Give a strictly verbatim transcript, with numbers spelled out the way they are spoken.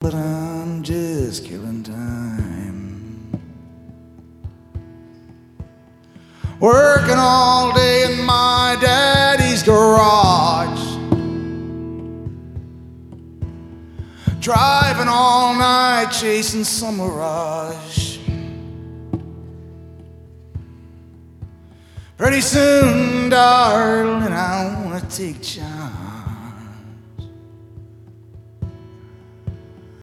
but I'm just killing time. Working all day in my daddy's garage, driving all night chasing some mirage. Pretty soon, darling, I wanna take charge.